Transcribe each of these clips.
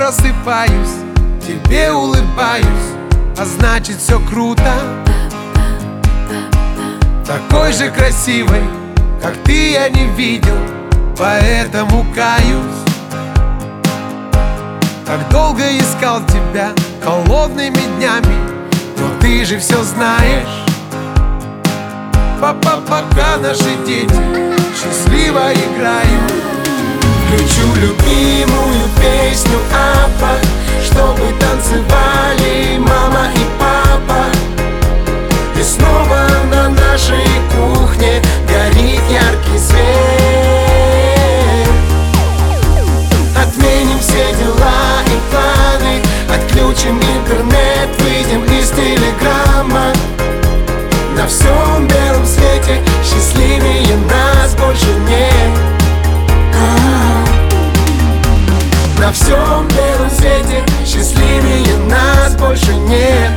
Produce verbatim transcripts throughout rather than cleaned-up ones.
просыпаюсь, тебе улыбаюсь, а значит все круто. Такой же красивой, как ты, я не видел, поэтому каюсь. Так долго искал тебя холодными днями, но ты же все знаешь. Папа, пока наши дети счастливо играют, включу любимую песню Абба, чтобы танцевали мама и папа. И снова на нашей кухне горит яркий свет. Отменим все дела и планы, отключим интернет, выйдем из телеграмма. На всем белом свете счастливее нас больше нет. На всем белом свете счастливее нас больше нет.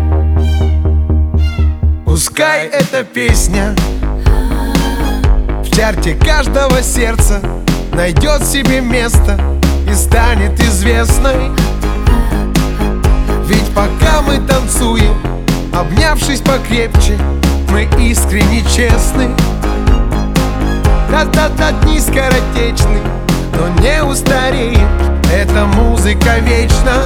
Пускай эта песня в чарте каждого сердца найдет себе место и станет известной. Ведь пока мы танцуем, обнявшись покрепче, мы искренне честны. Да-да-да, дни скоротечны, но не устареет эта музыка вечно.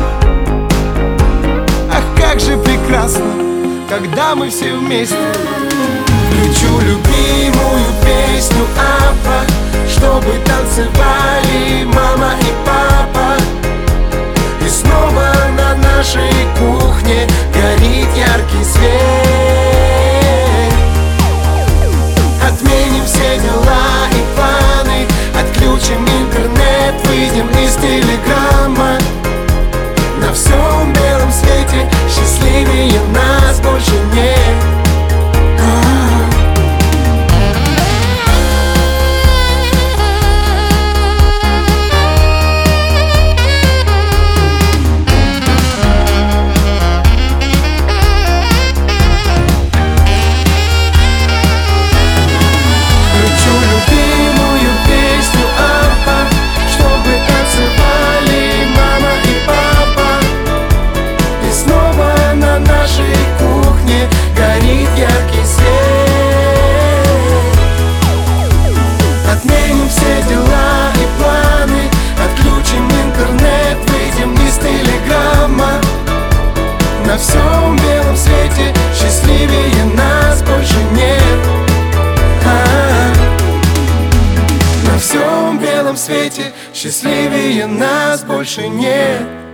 Ах, как же прекрасно, когда мы все вместе. Включу любимую песню Абба, чтобы танцевали мама и папа. И снова на нашей кухне горит яркий свет. Отменим все дела и планы, отключим интернет, выйдем из телеграмма. На всем белом свете счастливее нас больше нет. На всем белом свете счастливее нас больше нет. А-а-а. На всем белом свете счастливее нас больше нет.